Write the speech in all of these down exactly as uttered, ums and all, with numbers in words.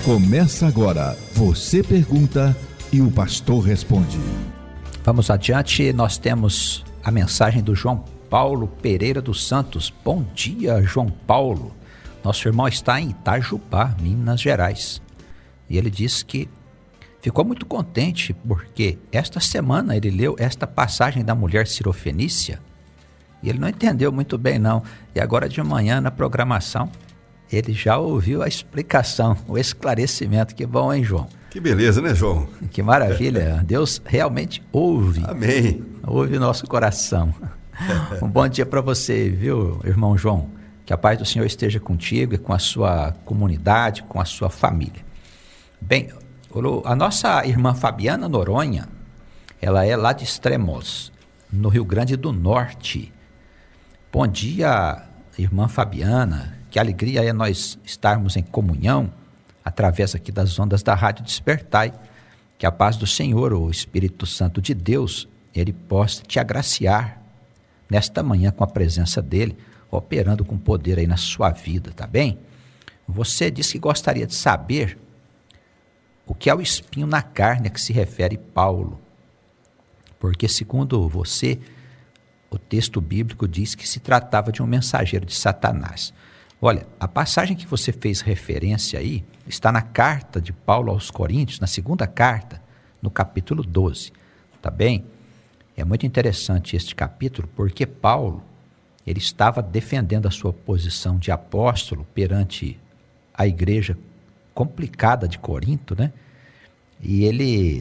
Começa agora, você pergunta e o pastor responde. Vamos adiante, nós temos a mensagem do João Paulo Pereira dos Santos. Bom dia, João Paulo. Nosso irmão está em Itajubá, Minas Gerais. E ele disse que ficou muito contente porque esta semana ele leu esta passagem da mulher cirofenícia e ele não entendeu muito bem não. E agora de manhã na programação ele já ouviu a explicação, o esclarecimento. Que bom, hein, João? Que beleza, né, João? Que maravilha. Deus realmente ouve. Amém. Ouve o nosso coração. Um bom dia para você, viu, irmão João? Que a paz do Senhor esteja contigo e com a sua comunidade, com a sua família. Bem, a nossa irmã Fabiana Noronha, ela é lá de Extremoz, no Rio Grande do Norte. Bom dia, irmã Fabiana. Que alegria é nós estarmos em comunhão através aqui das ondas da Rádio Despertai. Que a paz do Senhor, o Espírito Santo de Deus, ele possa te agraciar nesta manhã com a presença dele, operando com poder aí na sua vida, tá bem? Você disse que gostaria de saber o que é o espinho na carne a que se refere Paulo. Porque segundo você, o texto bíblico diz que se tratava de um mensageiro de Satanás. Olha, a passagem que você fez referência aí está na carta de Paulo aos Coríntios, na segunda carta, no capítulo doze, tá bem? É muito interessante este capítulo porque Paulo, ele estava defendendo a sua posição de apóstolo perante a igreja complicada de Corinto, né? E ele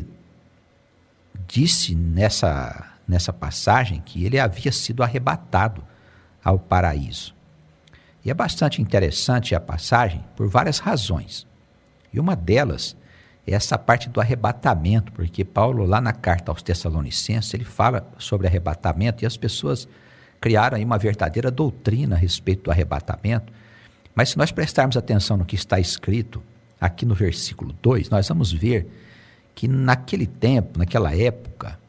disse nessa, nessa passagem que ele havia sido arrebatado ao paraíso. E é bastante interessante a passagem por várias razões. E uma delas é essa parte do arrebatamento, porque Paulo, lá na carta aos Tessalonicenses, ele fala sobre arrebatamento e as pessoas criaram aí uma verdadeira doutrina a respeito do arrebatamento. Mas se nós prestarmos atenção no que está escrito aqui no versículo dois, nós vamos ver que naquele tempo, naquela época,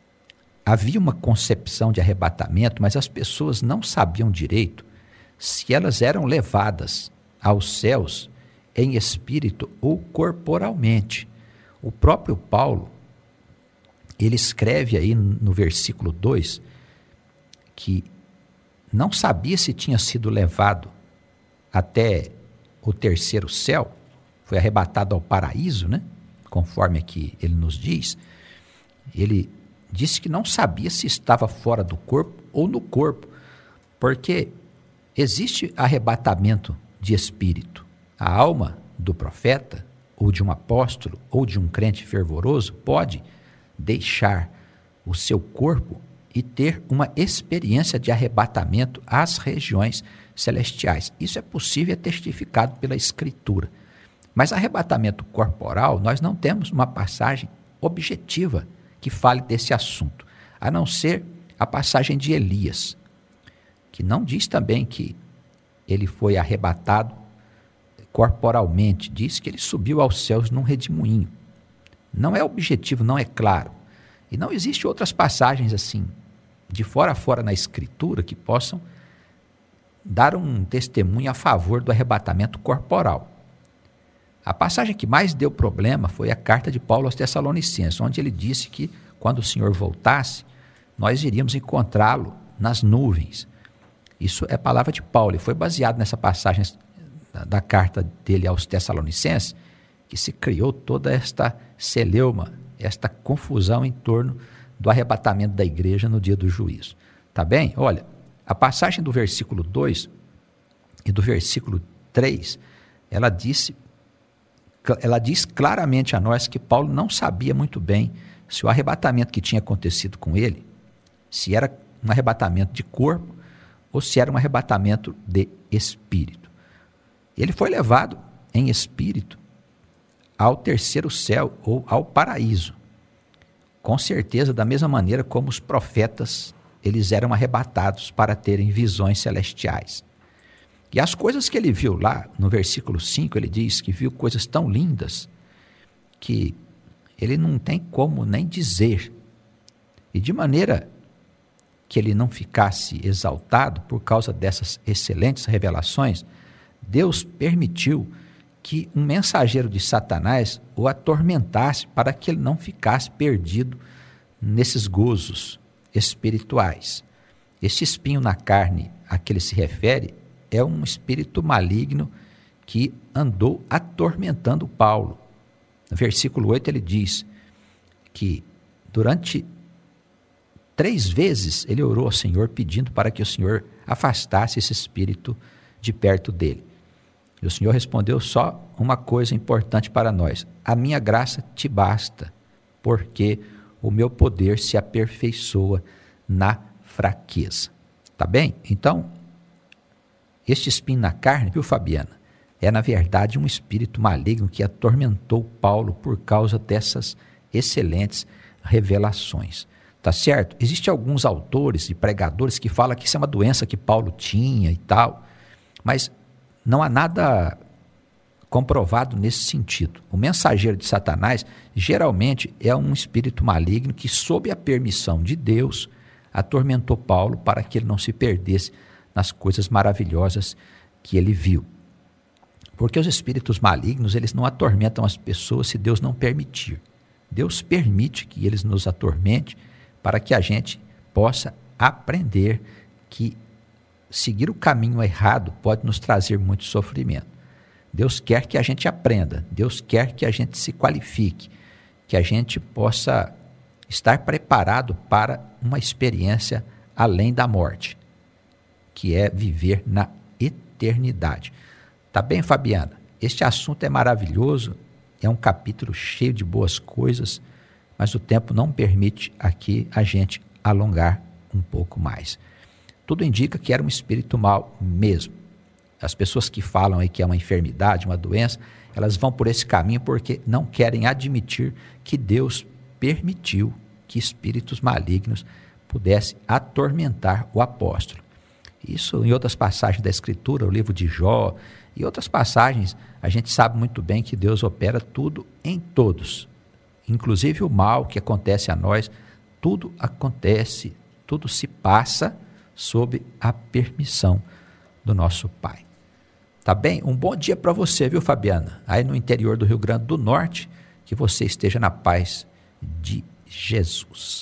havia uma concepção de arrebatamento, mas as pessoas não sabiam direito se elas eram levadas aos céus em espírito ou corporalmente. O próprio Paulo, ele escreve aí no versículo dois que não sabia se tinha sido levado até o terceiro céu, foi arrebatado ao paraíso, né? Conforme aqui ele nos diz. Ele disse que não sabia se estava fora do corpo ou no corpo, porque existe arrebatamento de espírito. A alma do profeta, ou de um apóstolo, ou de um crente fervoroso, pode deixar o seu corpo e ter uma experiência de arrebatamento às regiões celestiais. Isso é possível e é testificado pela Escritura. Mas arrebatamento corporal, nós não temos uma passagem objetiva que fale desse assunto, a não ser a passagem de Elias, que não diz também que ele foi arrebatado corporalmente, diz que ele subiu aos céus num redemoinho. Não é objetivo, não é claro. E não existe outras passagens assim, de fora a fora na Escritura, que possam dar um testemunho a favor do arrebatamento corporal. A passagem que mais deu problema foi a carta de Paulo aos Tessalonicenses, onde ele disse que quando o Senhor voltasse, nós iríamos encontrá-lo nas nuvens. Isso é palavra de Paulo e foi baseado nessa passagem da, da carta dele aos Tessalonicenses que se criou toda esta celeuma, esta confusão em torno do arrebatamento da igreja no dia do juízo. Tá bem? Olha, a passagem do versículo dois e do versículo três, ela disse, ela diz claramente a nós que Paulo não sabia muito bem se o arrebatamento que tinha acontecido com ele, se era um arrebatamento de corpo ou se era um arrebatamento de espírito. Ele foi levado em espírito ao terceiro céu ou ao paraíso. Com certeza, da mesma maneira como os profetas, eles eram arrebatados para terem visões celestiais. E as coisas que ele viu lá, no versículo cinco, ele diz que viu coisas tão lindas que ele não tem como nem dizer. E de maneira que ele não ficasse exaltado por causa dessas excelentes revelações, Deus permitiu que um mensageiro de Satanás o atormentasse para que ele não ficasse perdido nesses gozos espirituais. Este espinho na carne a que ele se refere é um espírito maligno que andou atormentando Paulo. No versículo oito ele diz que durante três vezes ele orou ao Senhor pedindo para que o Senhor afastasse esse espírito de perto dele. E o Senhor respondeu só uma coisa importante para nós: a minha graça te basta, porque o meu poder se aperfeiçoa na fraqueza. Tá bem? Então, este espinho na carne, viu, Fabiana, é na verdade um espírito maligno que atormentou Paulo por causa dessas excelentes revelações. Tá certo? Existem alguns autores e pregadores que falam que isso é uma doença que Paulo tinha e tal, mas não há nada comprovado nesse sentido. O mensageiro de Satanás geralmente é um espírito maligno que, sob a permissão de Deus, atormentou Paulo para que ele não se perdesse nas coisas maravilhosas que ele viu. Porque os espíritos malignos, eles não atormentam as pessoas se Deus não permitir. Deus permite que eles nos atormente para que a gente possa aprender que seguir o caminho errado pode nos trazer muito sofrimento. Deus quer que a gente aprenda, Deus quer que a gente se qualifique, que a gente possa estar preparado para uma experiência além da morte, que é viver na eternidade. Tá bem, Fabiana? Este assunto é maravilhoso, é um capítulo cheio de boas coisas, mas o tempo não permite aqui a gente alongar um pouco mais. Tudo indica que era um espírito mau mesmo. As pessoas que falam aí que é uma enfermidade, uma doença, elas vão por esse caminho porque não querem admitir que Deus permitiu que espíritos malignos pudessem atormentar o apóstolo. Isso em outras passagens da Escritura, o livro de Jó e outras passagens, a gente sabe muito bem que Deus opera tudo em todos. Inclusive o mal que acontece a nós, tudo acontece, tudo se passa sob a permissão do nosso Pai. Tá bem? Um bom dia para você, viu, Fabiana? Aí no interior do Rio Grande do Norte, que você esteja na paz de Jesus.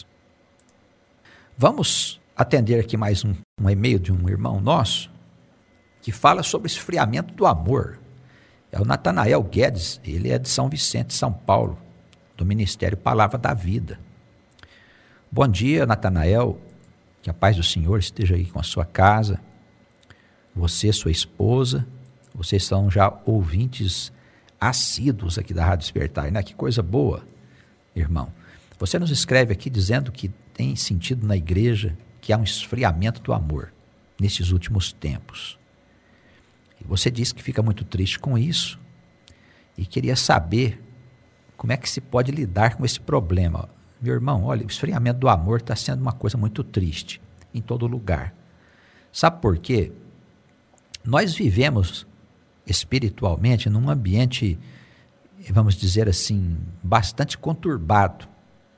Vamos atender aqui mais um, um e-mail de um irmão nosso que fala sobre o esfriamento do amor. É o Natanael Guedes, ele é de São Vicente, São Paulo, do Ministério Palavra da Vida. Bom dia, Natanael, que a paz do Senhor esteja aí com a sua casa, você, sua esposa, vocês são já ouvintes assíduos aqui da Rádio Despertar, né? Que coisa boa, irmão. Você nos escreve aqui dizendo que tem sentido na igreja que há um esfriamento do amor nesses últimos tempos. E você diz que fica muito triste com isso e queria saber como é que se pode lidar com esse problema. Meu irmão, olha, o esfriamento do amor está sendo uma coisa muito triste em todo lugar. Sabe por quê? Nós vivemos espiritualmente num ambiente, vamos dizer assim, bastante conturbado.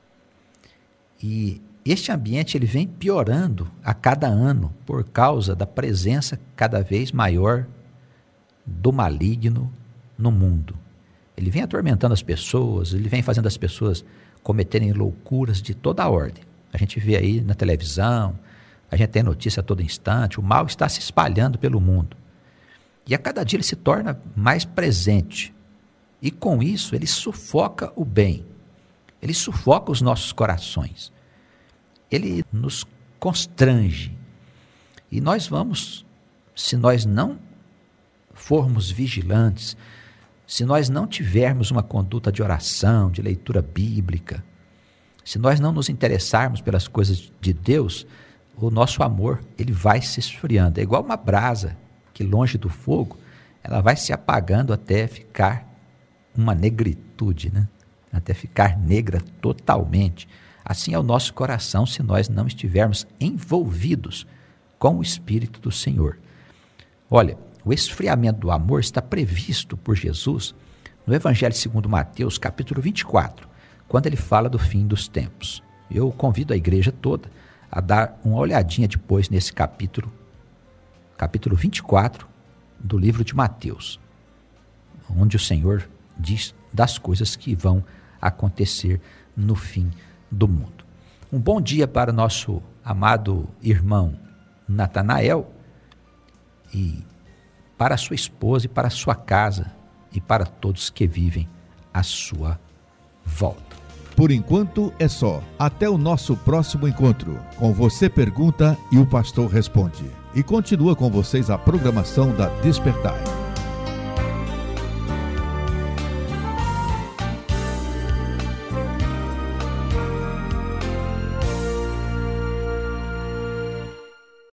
E este ambiente ele vem piorando a cada ano por causa da presença cada vez maior do maligno no mundo. Ele vem atormentando as pessoas, ele vem fazendo as pessoas cometerem loucuras de toda a ordem. A gente vê aí na televisão, a gente tem notícia a todo instante, o mal está se espalhando pelo mundo. E a cada dia ele se torna mais presente. E com isso ele sufoca o bem. Ele sufoca os nossos corações. Ele nos constrange. E nós vamos, se nós não formos vigilantes, se nós não tivermos uma conduta de oração, de leitura bíblica, se nós não nos interessarmos pelas coisas de Deus, o nosso amor ele vai se esfriando. É igual uma brasa que longe do fogo, ela vai se apagando até ficar uma negritude, né? Até ficar negra totalmente. Assim é o nosso coração se nós não estivermos envolvidos com o Espírito do Senhor. Olha, o esfriamento do amor está previsto por Jesus no Evangelho segundo Mateus, capítulo vinte e quatro, quando ele fala do fim dos tempos. Eu convido a igreja toda a dar uma olhadinha depois nesse capítulo, capítulo vinte e quatro do livro de Mateus. onde o Senhor diz das coisas que vão acontecer no fim do mundo. Um bom dia para nosso amado irmão Natanael e para a sua esposa e para a sua casa e para todos que vivem à sua volta. Por enquanto é só. Até o nosso próximo encontro. Com Você Pergunta e o Pastor Responde. E continua com vocês a programação da Despertai.